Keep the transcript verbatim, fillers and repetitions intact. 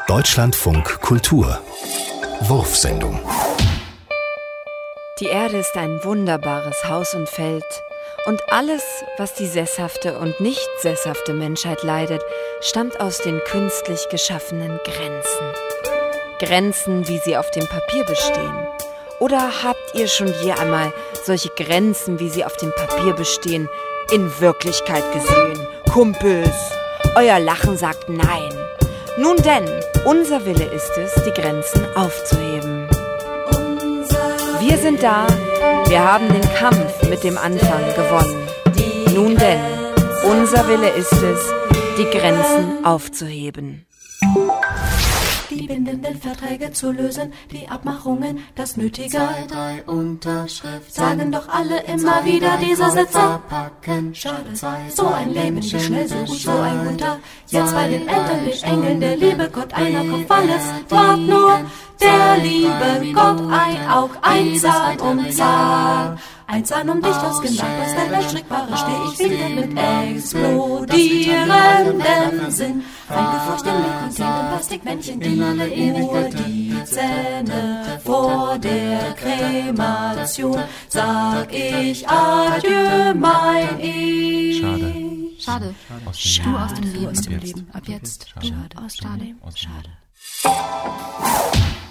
Deutschlandfunk Kultur Wurfsendung. Die Erde ist ein wunderbares Haus und Feld. Und alles, was die sesshafte und nicht sesshafte Menschheit leidet, stammt aus den künstlich geschaffenen Grenzen. Grenzen, wie sie auf dem Papier bestehen. Oder habt ihr schon je einmal solche Grenzen, wie sie auf dem Papier bestehen, in Wirklichkeit gesehen? Kumpels, euer Lachen sagt nein. Nun denn, unser Wille ist es, die Grenzen aufzuheben. Wir sind da, wir haben den Kampf mit dem Anfang gewonnen. Nun denn, unser Wille ist es, die Grenzen aufzuheben. Die bindenden Verträge zu lösen, die Abmachungen, das Nötige. Zwei, drei Unterschriften. Sagen doch alle immer wieder diese Sätze. Packen. Schade, so ein Leben, wie schnell, so gut, so ein guter. Jetzt bei den Eltern, den Engeln, der liebe Gott, einer Kopf, alles wart nur. Der liebe Gott, ein Aug, ein Zahn um Zahn. Ein Zahn um dich, das genau das der Strickbare steh ich wieder mit explodierenden Sinn. Eingefurcht in leckeren Plastikmännchen, die nur die Zähne vor der Kremation. Sag ich Adieu, mein Ich. Schade. Schade. Schade. Du aus dem Leben. Ab jetzt. Leben. Ab jetzt. Schade. Du aus dem Leben. Aus dem Schade. Leben.